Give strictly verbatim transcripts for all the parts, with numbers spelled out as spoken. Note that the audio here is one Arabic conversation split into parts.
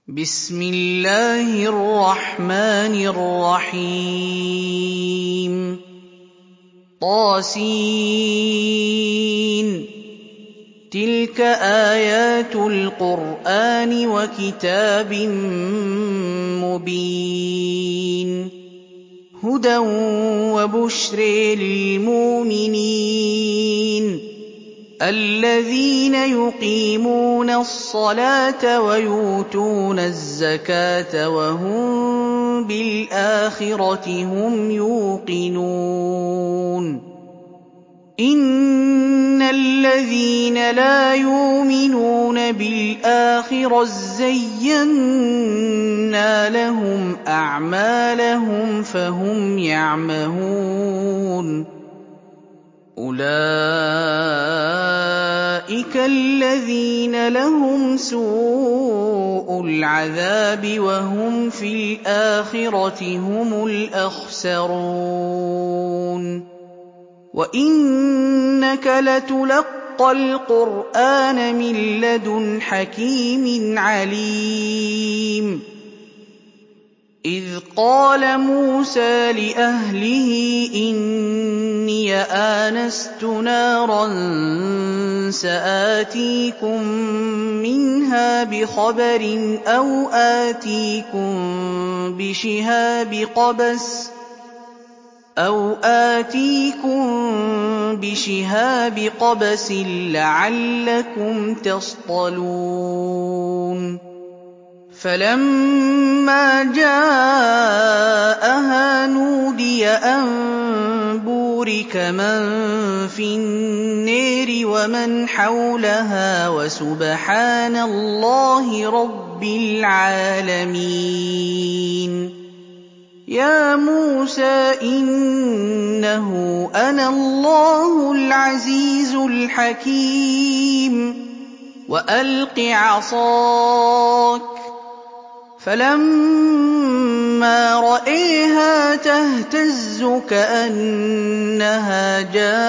بسم الله الرحمن الرحيم طاسين تلك آيات القرآن وكتاب مبين هدى وبشر للمؤمنين الذين يقيمون الصلاة ويؤتون الزكاة وهم بالآخرة هم يوقنون إن الذين لا يؤمنون بالآخرة زينا لهم أعمالهم فهم يعمهون أولئك الذين لهم سوء العذاب وهم في الآخرة هم الأخسرون وإنك لتلقى القرآن من لدن حكيم عليم إذ قال موسى لأهله إني آنست نارا سآتيكم منها بخبر أو آتيكم بشهاب قبس أو آتيكم بشهاب قبس لعلكم تصطلون فلما جاءها نودي أن بورك من في النير ومن حولها وسبحان الله رب العالمين يا موسى إنه أنا الله العزيز الحكيم وألق عصاك فلما رأيها تهتز كأنها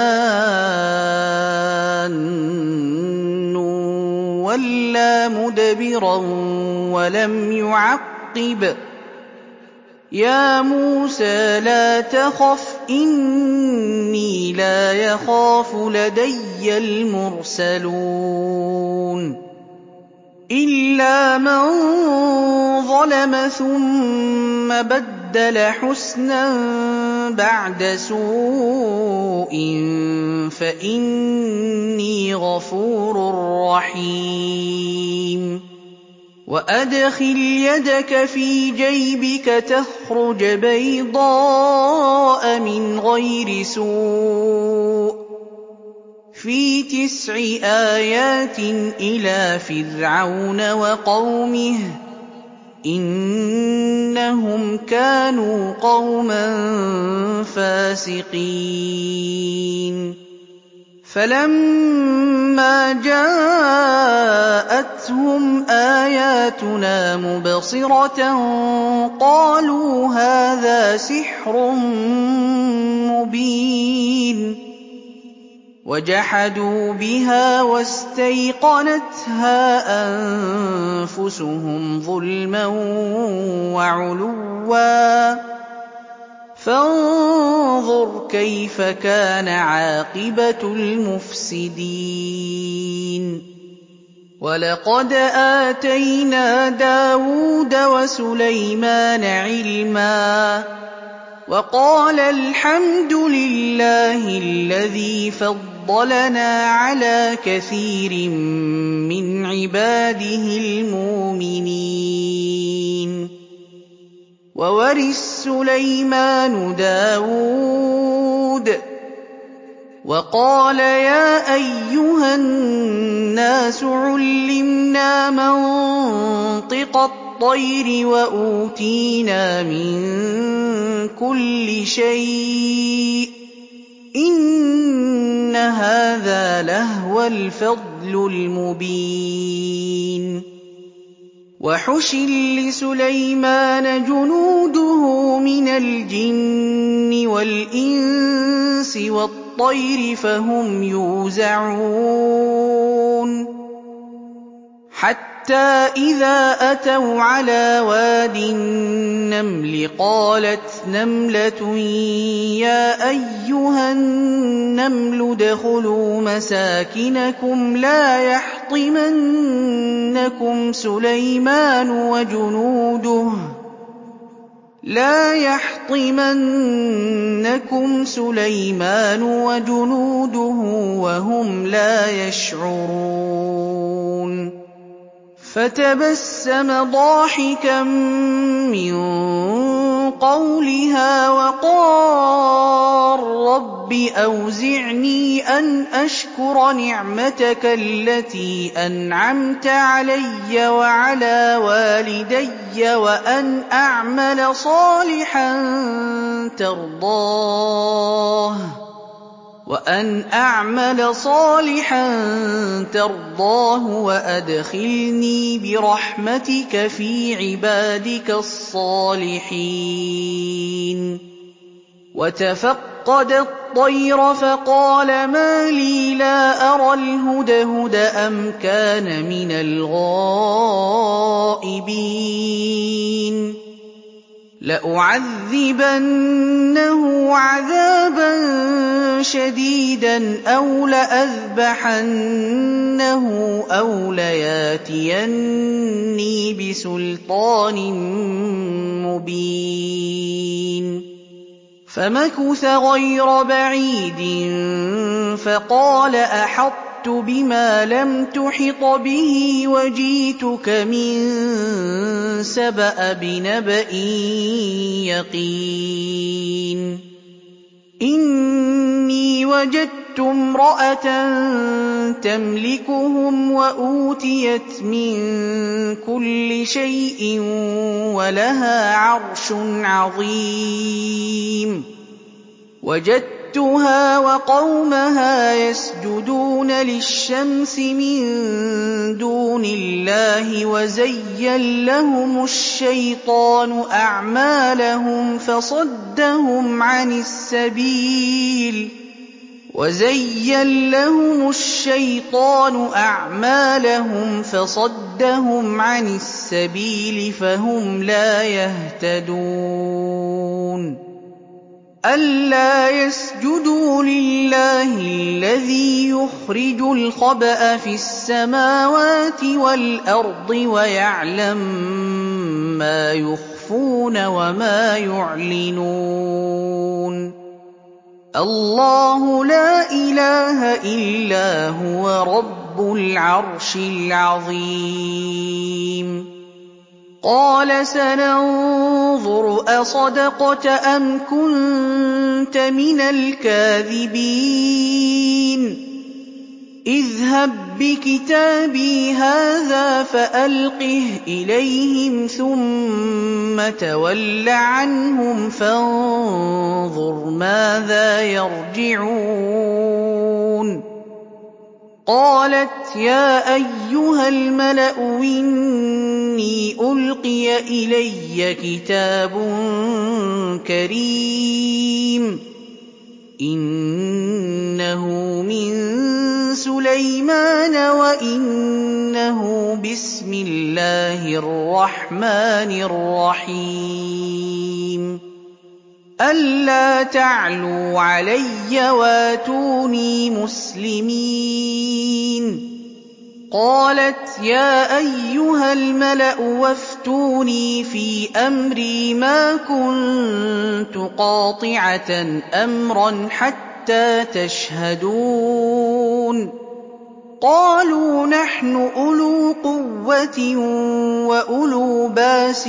جان ولا مدبرا ولم يعقب يا موسى لا تخف إني لا يخاف لدي المرسلون إلا من ظلم ثم بدل حسنا بعد سوء فإني غفور رحيم وأدخل يدك في جيبك تخرج بيضاء من غير سوء في تسع آيات إلى فرعون وقومه إنهم كانوا قوما فاسقين فلما جاءتهم آياتنا مبصرة قالوا هذا سحر مبين وجحدوا بها واستيقنتها أنفسهم ظلما وعلوا فانظر كيف كان عاقبة المفسدين ولقد آتينا داود وسليمان علما وقال الحمد لله الذي فضلنا على كثير من عباده المؤمنين وورث سليمان داود وقال يا أيها الناس علمنا منطق الطير وأوتينا من كل شيء إن هذا لهو الفضل المبين وحشر لسليمان جنوده من الجن والإنس والطير فهم يوزعون حتى حَتَّىٰ إِذَا أَتَوْا عَلَىٰ وَادِ النَّمْلِ قَالَتْ نَمْلَةٌ يَا أَيُّهَا النَّمْلُ ادْخُلُوا مَسَاكِنَكُمْ لَا يَحْطِمَنَّكُمْ سُلَيْمَانُ وَجُنُودُهُ لَا يَحْطِمَنَّكُمْ سُلَيْمَانُ وَجُنُودُهُ وَهُمْ لَا يَشْعُرُونَ فَتَبَسَّمَ ضَاحِكًا مِّن قَوْلِهَا وَقَالَ رَبِّ أَوْزِعْنِي أَنْ أَشْكُرَ نِعْمَتَكَ الَّتِي أَنْعَمْتَ عَلَيَّ وَعَلَىٰ وَالِدَيَّ وَأَنْ أَعْمَلَ صَالِحًا تَرْضَاهُ وأن أعمل صالحا ترضاه وأدخلني برحمتك في عبادك الصالحين وتفقد الطير فقال ما لي لا أرى الهدهد أم كان من الغائبين لأعذبنه عذابا شديدا أو لأذبحنه أو لياتيني بسلطان مبين فمكث غير بعيد فقال أحطت بما لم تحط به وجئتك من سبأ بنبأ يقين إني وجدت امرأة تملكهم وأوتيت من كل شيء ولها عرش عظيم وجدتها وقومها يسجدون للشمس من دون الله وزين لهم الشيطان أعمالهم فصدهم عن السبيل وزين لهم الشيطان أعمالهم فصدهم عن السبيل فهم لا يهتدون أَلَّا يَسْجُدُوا لِلَّهِ الَّذِي يُخْرِجُ الْخَبْءَ فِي السَّمَاوَاتِ وَالْأَرْضِ وَيَعْلَمُ مَا يُخْفُونَ وَمَا يُعْلِنُونَ اللَّهُ لَا إِلَٰهَ إِلَّا هُوَ رَبُّ الْعَرْشِ الْعَظِيمِ قَالَ سَنَنظُرُ أَصَدَقْتَ أَمْ كُنتَ مِنَ الْكَاذِبِينَ اذْهَب بِّكِتَابِي هَٰذَا فَأَلْقِهْ إِلَيْهِمْ ثُمَّ تَوَلَّ عَنْهُمْ فَانظُرْ مَاذَا يَرْجِعُونَ قَالَتْ يَا أَيُّهَا الْمَلَأُ إِنِّي أُلْقِيَ إِلَيَّ كِتَابٌ كَرِيمٌ إِنَّهُ مِن سُلَيْمَانَ وَإِنَّهُ بِسْمِ اللَّهِ الرَّحْمَٰنِ الرَّحِيمِ أَلَّا تَعْلُوا عَلَيَّ وَأْتُونِي مُسْلِمِينَ قَالَتْ يَا أَيُّهَا الْمَلَأُ وَافْتُونِي فِي أَمْرِي مَا كُنتُ قَاطِعَةً أَمْرًا حَتَّىٰ تَشْهَدُونِ قَالُوا نَحْنُ أُولُو قُوَّةٍ وَأُولُو بَأْسٍ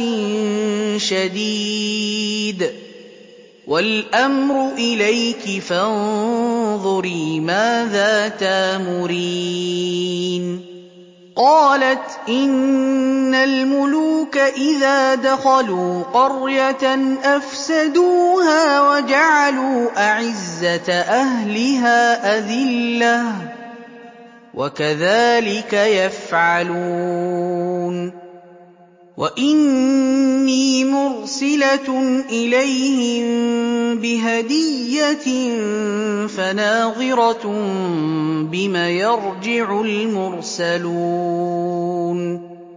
شَدِيدٍ وَالْأَمْرُ إِلَيْكِ فَانظُرِي مَاذَا تَأْمُرِينَ قَالَتْ إِنَّ الْمُلُوكَ إِذَا دَخَلُوا قَرْيَةً أَفْسَدُوهَا وَجَعَلُوا أَعِزَّةَ أَهْلِهَا أَذِلَّةً وَكَذَٰلِكَ يَفْعَلُونَ وَإِنِّي مُرْسِلَةٌ إِلَيْهِم بِهَدِيَّةٍ فَنَاظِرَةٌ بِمَ يَرْجِعُ الْمُرْسَلُونَ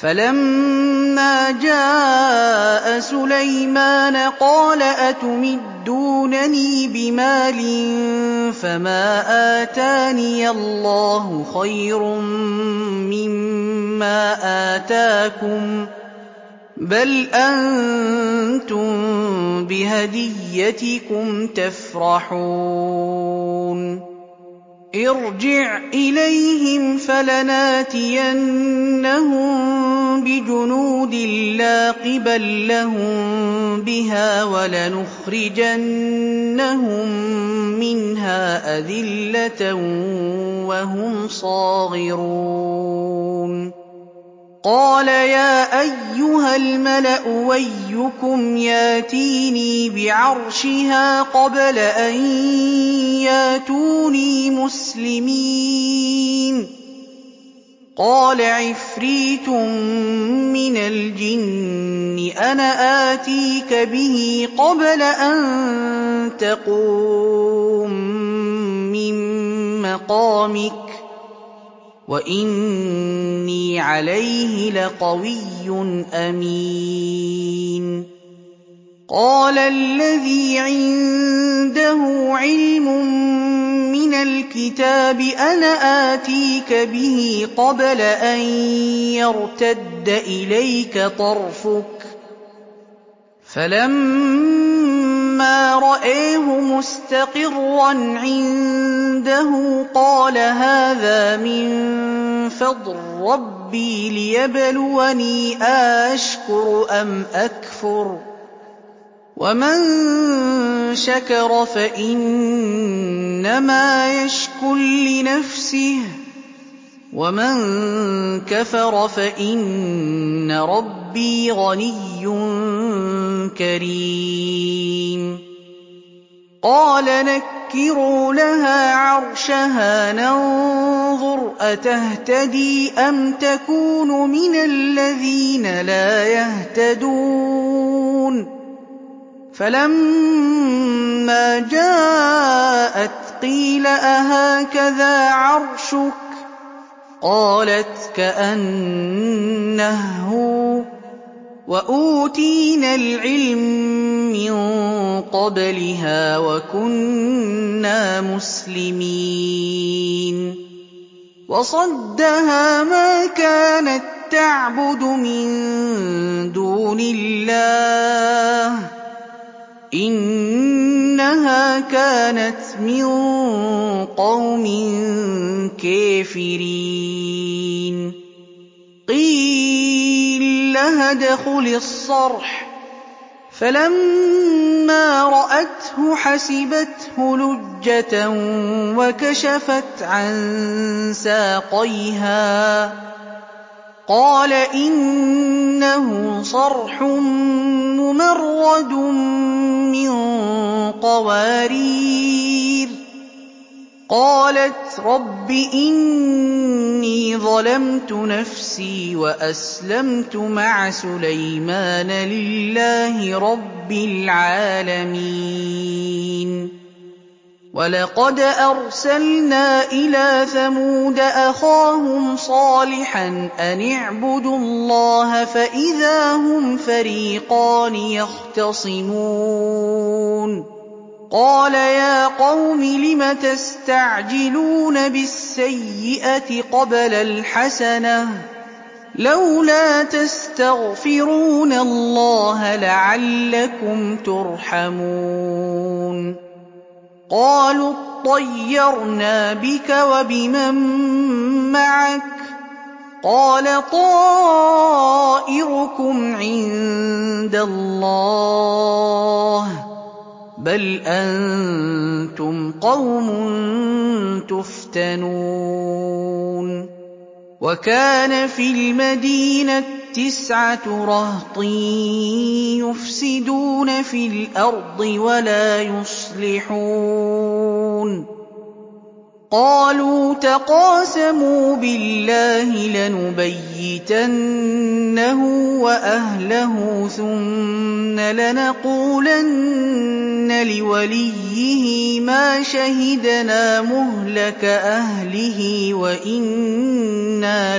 فَلَمَّا جَاءَ سُلَيْمَانَ قَالَ أَتُمِدُّونَنِي بِمَالٍ فَمَا آتَانِيَ اللَّهُ خَيْرٌ مِّمَّا آتَاكُم بَلْ أَنتُم بِهَدِيَّتِكُمْ تَفْرَحُونَ ارْجِعْ إِلَيْهِمْ فَلَنَأْتِيَنَّهُم بِجُنُودٍ لَّا قِبَلَ لَهُم بِهَا وَلَنُخْرِجَنَّهُم مِّنْهَا أَذِلَّةً وَهُمْ صَاغِرُونَ قَالَ يَا أَيُّهَا الْمَلَأُ أَيُّكُمْ يَأْتِينِي بِعَرْشِهَا قَبْلَ أَن يَأْتُونِي مُسْلِمِينَ قَالَ عِفْرِيتٌ مِّنَ الْجِنِّ أَنَا آتِيكَ بِهِ قَبْلَ أَن تَقُومَ مِن مَّقَامِكَ وَإِنِّي عَلَيْهِ لَقَوِيٌّ أَمِينٌ قَالَ الَّذِي عِندَهُ عِلْمٌ مِّنَ الْكِتَابِ أَنَا آتِيكَ بِهِ قَبْلَ أَن يَرْتَدَّ إِلَيْكَ طَرْفُكَ فَلَمَّا رَآهُ مُسْتَقِرًّا عِندَهُ قَالَ هَٰذَا مِن فَضْلِ رَبِّي لِيَبْلُوَنِي أَأَشْكُرُ أَمْ أَكْفُرُ ۖ وَمَن شَكَرَ فَإِنَّمَا يَشْكُرُ لِنَفْسِهِ ۖ وَمَن كَفَرَ فَإِنَّ رَبِّي غَنِيٌّ كَرِيمٌ قَالَ نَكِّرُوا لَهَا عَرْشَهَا نَنظُرْ أَتَهْتَدِي أَمْ تَكُونُ مِنَ الَّذِينَ لَا يَهْتَدُونَ فَلَمَّا جَاءَتْ قِيلَ أَهَٰكَذَا عَرْشُكِ ۖ قَالَتْ كَأَنَّهُ هُوَ ۚ وَأُوتِينَا الْعِلْمَ مِن قَبْلِهَا وَكُنَّا مُسْلِمِينَ وَصَدَّهَا مَا كَانَت تَّعْبُدُ مِن دُونِ اللَّهِ ۖ إِنَّهَا كَانَتْ مِن قَوْمٍ كَافِرِينَ قِيلَ لَهَا ادْخُلِي الصَّرْحَ ۖ فَلَمَّا رَأَتْهُ حَسِبَتْهُ لُجَّةً وَكَشَفَتْ عَن سَاقَيْهَا ۚ قَالَ إِنَّهُ صَرْحٌ مُّمَرَّدٌ مِّن قَوَارِيرَ قَالَتْ رَبِّ إِنِّي ظَلَمْتُ نَفْسِي وَأَسْلَمْتُ مَعَ سُلَيْمَانَ لِلَّهِ رَبِّ الْعَالَمِينَ وَلَقَدْ أَرْسَلْنَا إِلَىٰ ثَمُودَ أَخَاهُمْ صَالِحًا أَنِ اعْبُدُوا اللَّهَ فَإِذَا هُمْ فَرِيقَانِ يَخْتَصِمُونَ قَالَ يَا قَوْمِ لِمَ تَسْتَعْجِلُونَ بِالسَّيِّئَةِ قَبْلَ الْحَسَنَةِ ۖ لَوْلَا تَسْتَغْفِرُونَ اللَّهَ لَعَلَّكُمْ تُرْحَمُونَ قَالُوا اطَّيَّرْنَا بِكَ وَبِمَن مَّعَكَ ۚ قَالَ طَائِرُكُمْ عِندَ اللَّهِ ۖ بَلْ أَنتُمْ قَوْمٌ تُفْتَنُونَ وَكَانَ فِي الْمَدِينَةِ تِسْعَةُ رَهْطٍ يُفْسِدُونَ فِي الْأَرْضِ وَلَا يُصْلِحُونَ قَالُوا تَقَاسَمُوا بِاللَّهِ لَنُبَيِّتَنَّهُ وَأَهْلَهُ ثُمَّ لَنَقُولَنَّ لِوَلِيِّهِ مَا شَهِدْنَا مُهْلَكَ أَهْلِهِ وَإِنَّا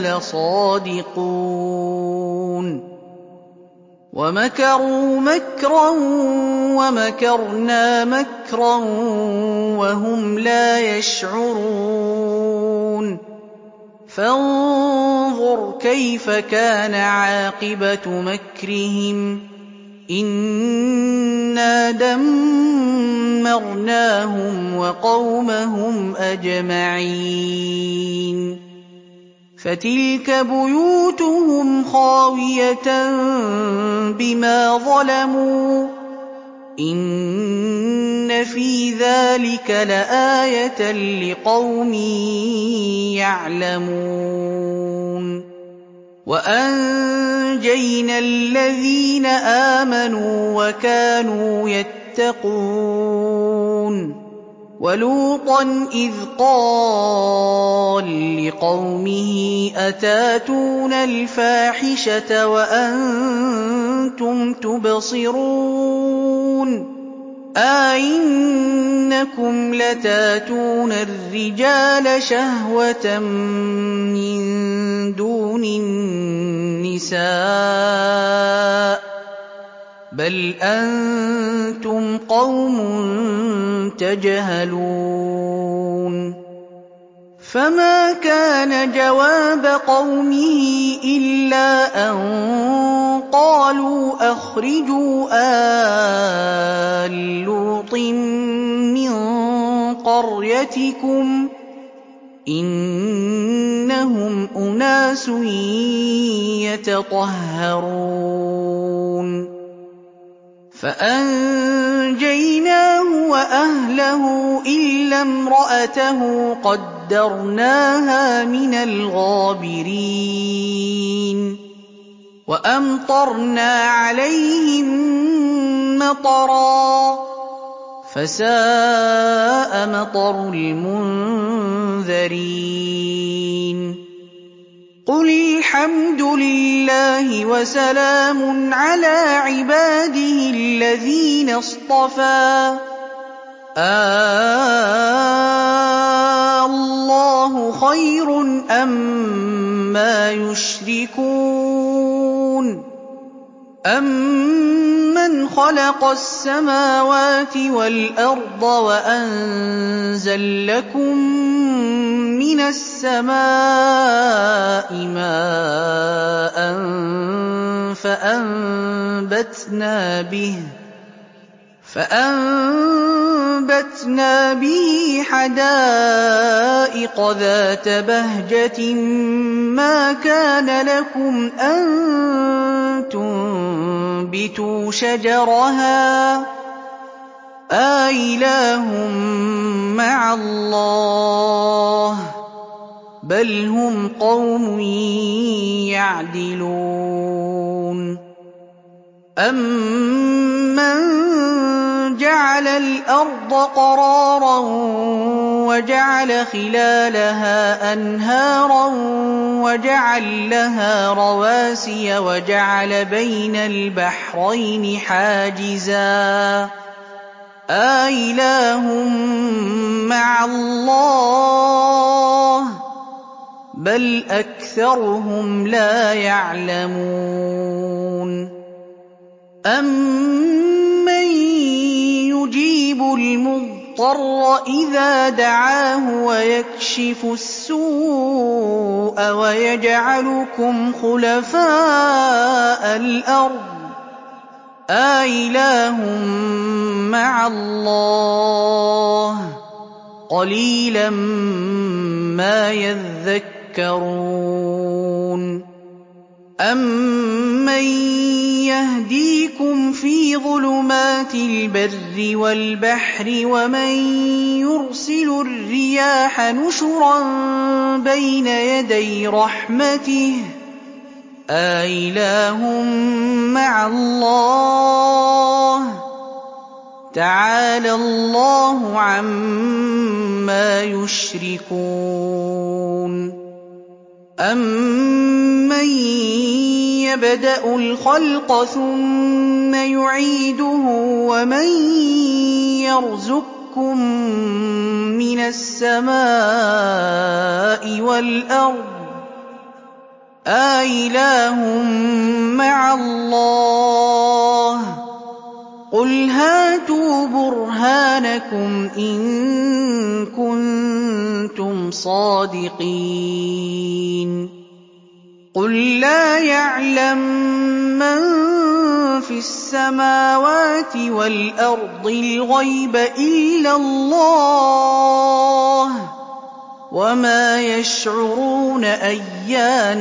لَصَادِقُونَ وَمَكَرُوا مَكْرًا وَمَكَرْنَا مَكْرًا وَهُمْ لَا يَشْعُرُونَ فَانظُرْ كَيْفَ كَانَ عَاقِبَةُ مَكْرِهِمْ إِنَّا دَمَّرْنَاهُمْ وَقَوْمَهُمْ أَجْمَعِينَ فَتِلْكَ بُيُوتُهُمْ خَاوِيَةً بِمَا ظَلَمُوا ۗ إِنَّ فِي ذَٰلِكَ لَآيَةً لِّقَوْمٍ يَعْلَمُونَ وَأَنجَيْنَا الَّذِينَ آمَنُوا وَكَانُوا يَتَّقُونَ وَلُوطًا إِذْ قَالَ لِقَوْمِهِ أَتَأْتُونَ الْفَاحِشَةَ وَأَنتُمْ تُبْصِرُونَ أَئِنَّكُمْ لَتَأْتُونَ الرِّجَالَ شَهْوَةً مِّن دُونِ النِّسَاءِ بَلْ أَنتُمْ قَوْمٌ تَجْهَلُونَ فَمَا كَانَ جَوَابَ قَوْمِهِ إِلَّا أَن قَالُوا أَخْرِجُوا آلَ لُوطٍ مِّن قَرْيَتِكُمْ ۖ إِنَّهُمْ أُنَاسٌ يَتَطَهَّرُونَ فَأَنجَيْنَاهُ وَأَهْلَهُ إِلَّا امْرَأَتَهُ قَدَّرْنَاهَا مِنَ الْغَابِرِينَ وَأَمْطَرْنَا عَلَيْهِم مَّطَرًا ۖ فَسَاءَ مَطَرُ الْمُنذَرِينَ قُلِ الْحَمْدُ لِلَّهِ وَسَلَامٌ عَلَىٰ عِبَادِهِ الَّذِينَ اصْطَفَىٰ آللَّهُ خَيْرٌ أَمَّا يُشْرِكُونَ أَمَّنْ خَلَقَ السَّمَاوَاتِ وَالْأَرْضَ وَأَنزَل لَّكُم مِّنَ السَّمَاءِ مَاءً فَأَنبَتْنَا بِهِ فَأَنبَتْنَا بِهِ حَدَائِقَ ذَاتَ بَهْجَةٍ مَّا كَانَ لَكُمْ أَن تُنبِتُوا شَجَرَهَا ۗ أَإِلَٰهٌ مَّعَ اللَّهِ ۚ بَلْ هُمْ قَوْمٌ يَعْدِلُونَ أَمَّن جَعَلَ الْأَرْضَ قَرَارًا وَجَعَلَ خِلَالَهَا أَنْهَارًا وَجَعَلَ لَهَا رَوَاسِيَ وَجَعَلَ بَيْنَ الْبَحْرَيْنِ حَاجِزًا ۗ أَإِلَٰهٌ مَّعَ اللَّهِ ۚ بَلْ أَكْثَرُهُمْ لَا يَعْلَمُونَ أَمَّن يُجِيبُ الْمُضْطَرَّ إِذَا دَعَاهُ وَيَكْشِفُ السُّوءَ وَيَجْعَلُكُمْ خُلَفَاءَ الْأَرْضِ ۗ أَإِلَٰهٌ مَّعَ اللَّهِ ۚ قَلِيلًا مَّا يَذَّكَّرُونَ أَمَّن يَهْدِيكُمْ فِي ظُلُمَاتِ الْبَرِّ وَالْبَحْرِ وَمَن يُرْسِلُ الرِّيَاحَ نُشُرًا بَيْنَ يَدَيْ رَحْمَتِهِ ۗ أَإِلَٰهٌ مَّعَ اللَّهِ ۚ تَعَالَى اللَّهُ عَمَّا يُشْرِكُونَ أَمَّن يَبْدَأُ الْخَلْقَ ثُمَّ يُعِيدُهُ وَمَن يَرْزُقكُّم مِّنَ السَّمَاءِ وَالْأَرْضِ أَإِلَٰهٌ مَّعَ اللَّهِ ۚ قُلْ هَاتُوا بُرْهَانَكُمْ إِن كُنتُمْ صَادِقِينَ قُل لَّا يَعْلَم مَّن فِي السَّمَاوَاتِ وَالْأَرْضِ الْغَيْبَ إِلَّا اللَّهُ ۚ وَمَا يَشْعُرُونَ أَيَّانَ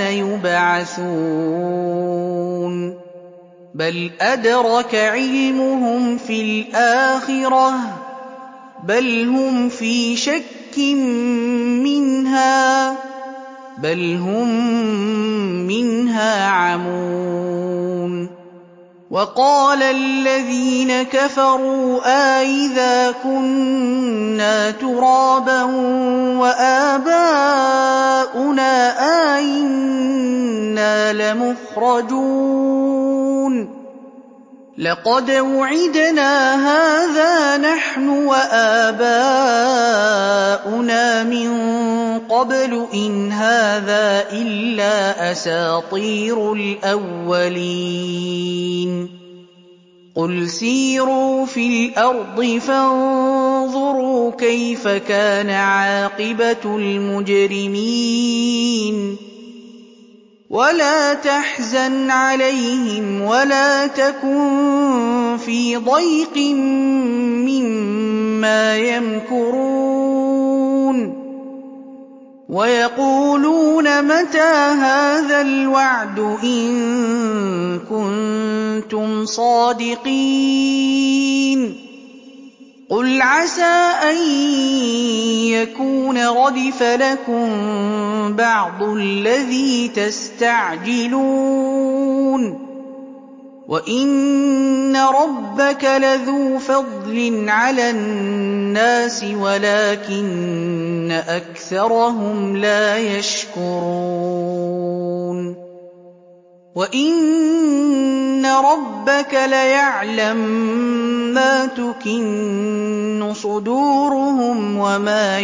يُبْعَثُونَ بَلْ أَدْرَكَ عِلْمُهُمْ فِي الْآخِرَةِ ۚ بَلْ هُمْ فِي شَكٍّ مِّنْهَا ۖ بَلْ هُم مِّنْهَا عَمُونَ وَقَالَ الَّذِينَ كَفَرُوا أَإِذَا كُنَّا تُرَابًا وَآبَاؤُنَا أَئِنَّا لَمُخْرَجُونَ لَقَدْ وُعِدْنَا هَٰذَا نَحْنُ وَآبَاؤُنَا مِن قَبْلُ إِنْ هَٰذَا إِلَّا أَسَاطِيرُ الْأَوَّلِينَ قُلْ سِيرُوا فِي الْأَرْضِ فَانظُرُوا كَيْفَ كَانَ عَاقِبَةُ الْمُجْرِمِينَ وَلَا تَحْزَنْ عَلَيْهِمْ وَلَا تَكُن فِي ضَيْقٍ مِّمَّا يَمْكُرُونَ وَيَقُولُونَ مَتَىٰ هَٰذَا الْوَعْدُ إِن كُنتُمْ صَادِقِينَ قُلْ عَسَىٰ أَن يَكُونَ رَدِفَ لَكُم بَعْضُ الَّذِي تَسْتَعْجِلُونَ وَإِنَّ رَبَّكَ لَذُو فَضْلٍ عَلَى النَّاسِ وَلَٰكِنَّ أَكْثَرَهُمْ لَا يَشْكُرُونَ وَإِنَّ رَبَّكَ لَيَعْلَمُ مَا تُكِنُّ صُدُورُهُمْ وَمَا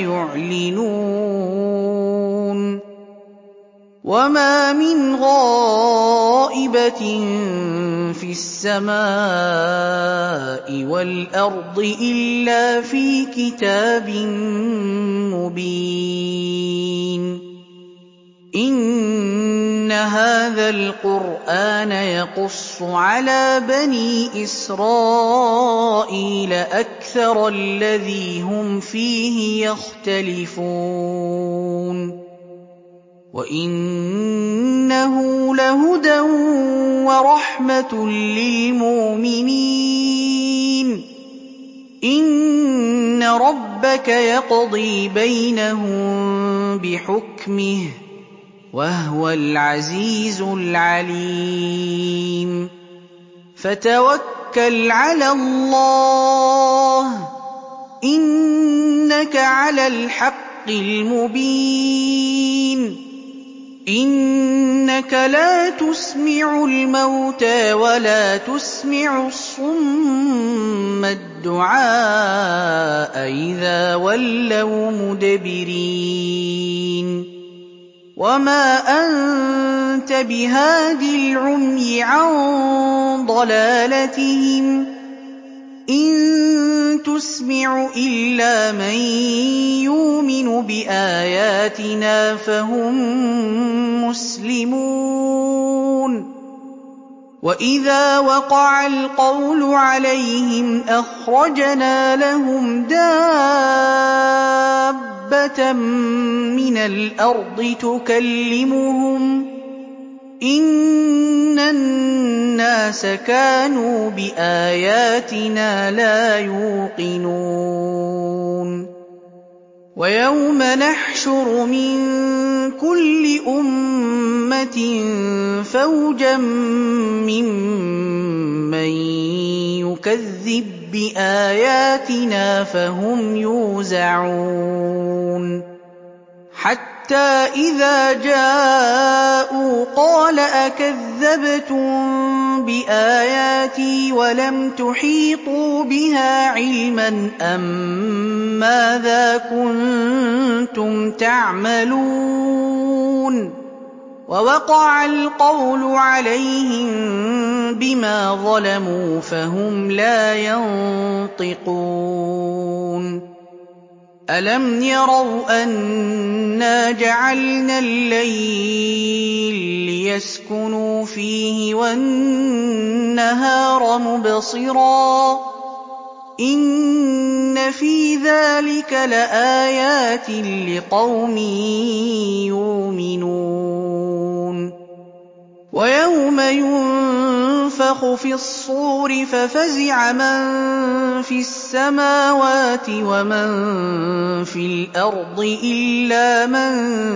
يُعْلِنُونَ وَمَا مِنْ غَائِبَةٍ فِي السَّمَاءِ وَالْأَرْضِ إِلَّا فِي كِتَابٍ مُّبِينٍ إِنَّ هَٰذَا الْقُرْآنَ يَقُصُّ عَلَىٰ بَنِي إِسْرَائِيلَ أَكْثَرَ الَّذِي هُمْ فِيهِ يَخْتَلِفُونَ وَإِنَّهُ لَهُدًى وَرَحْمَةٌ لِّلْمُؤْمِنِينَ إِنَّ رَبَّكَ يَقْضِي بَيْنَهُم بِحُكْمِهِ ۚ وَهُوَ الْعَزِيزُ الْعَلِيمُ فَتَوَكَّلْ عَلَى اللَّهِ ۖ إِنَّكَ عَلَى الْحَقِّ الْمُبِينِ إِنَّكَ لَا تُسْمِعُ الْمَوْتَىٰ وَلَا تُسْمِعُ الصُّمَّ الدُّعَاءَ إِذَا وَلَّوْا مُدْبِرِينَ وَمَا أَنتَ بِهَادِ الْعُمْيِ عَن ضَلَالَتِهِمْ ۖ إِن تُسْمِعُ إِلَّا مَن يُؤْمِنُ بِآيَاتِنَا فَهُم مُّسْلِمُونَ وَإِذَا وَقَعَ الْقَوْلُ عَلَيْهِمْ أَخْرَجْنَا لَهُمْ دَابَّةً مِّنَ الْأَرْضِ تُكَلِّمُهُمْ إِنَّ النَّاسَ كَانُوا بِآيَاتِنَا لَا يُوقِنُونَ وَيَوْمَ نَحْشُرُ مِن كُلِّ أُمَّةٍ فَوْجًا مِّمَّن يُكَذِّبْ بِآيَاتِنَا فَهُمْ يُوزَعُونَ حَتَّىٰ إِذَا جَاءُوا قَالَ أَكَذَّبْتُم بِآيَاتِي وَلَمْ تُحِيطُوا بِهَا عِلْمًا أَم مَّاذَا كُنتُمْ تَعْمَلُونَ وَوَقَعَ الْقَوْلُ عَلَيْهِم بِمَا ظَلَمُوا فَهُمْ لَا يَنطِقُونَ أَلَمْ يَرَوْا أَنَّا جَعَلْنَا اللَّيْلَ لِيَسْكُنُوا فِيهِ وَالنَّهَارَ مُبْصِرًا ۚ إِنَّ فِي ذَٰلِكَ لَآيَاتٍ لِّقَوْمٍ يُؤْمِنُونَ وَيَوْمَ يُنفَخُ فِي الصُّورِ فَفَزِعَ مَن فِي السَّمَاوَاتِ وَمَن فِي الْأَرْضِ إِلَّا مَن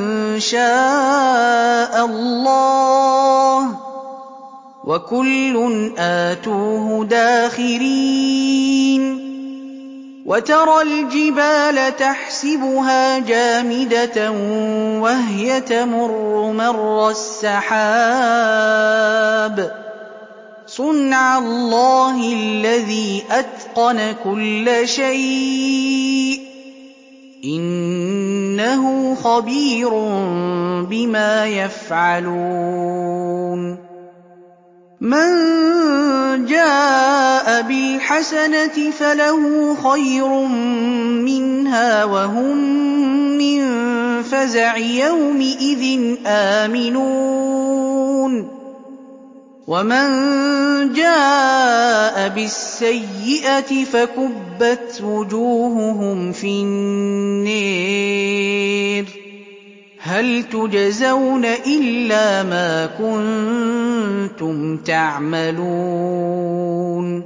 شَاءَ اللَّهُ ۚ وَكُلٌّ آتُوهُ دَاخِرِينَ وَتَرَى الْجِبَالَ تَحْسَبُهَا جَامِدَةً وَهِيَ تَمُرُّ مَرَّ السَّحَابِ ۚ صُنْعَ اللَّهِ الَّذِي أَتْقَنَ كُلَّ شَيْءٍ ۚ إِنَّهُ خَبِيرٌ بِمَا يَفْعَلُونَ مَن جَاءَ بِالْحَسَنَةِ فَلَهُ خَيْرٌ مِّنْهَا وَهُم مِّن فَزَعِ يَوْمِئِذٍ آمِنُونَ وَمَن جَاءَ بِالسَّيِّئَةِ فَكُبَّتْ وُجُوهُهُمْ فِي النَّارِ هَلْ تُجْزَوْنَ إِلَّا مَا كُنتُمْ تَعْمَلُونَ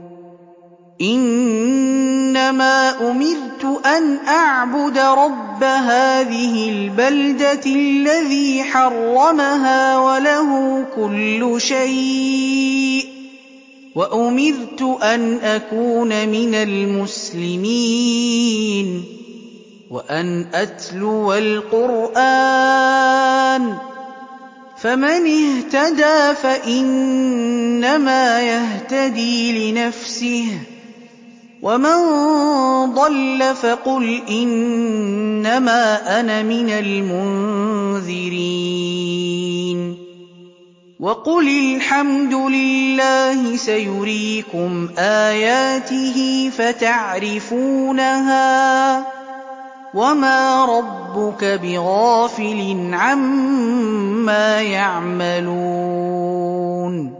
إِنَّمَا أُمِرْتُ أَنْ أَعْبُدَ رَبَّ هَٰذِهِ الْبَلْدَةِ الَّذِي حَرَّمَهَا وَلَهُ كُلُّ شَيْءٍ ۖ وَأُمِرْتُ أَنْ أَكُونَ مِنَ الْمُسْلِمِينَ وَأَنْ أَتْلُوَ الْقُرْآنَ ۖ فَمَنِ اهْتَدَىٰ فَإِنَّمَا يَهْتَدِي لِنَفْسِهِ ۖ وَمَن ضَلَّ فَقُلْ إِنَّمَا أَنَا مِنَ الْمُنذِرِينَ وَقُلِ الْحَمْدُ لِلَّهِ سَيُرِيكُمْ آيَاتِهِ فَتَعْرِفُونَهَا ۚ وَمَا رَبُّكَ بِغَافِلٍ عَمَّا يَعْمَلُونَ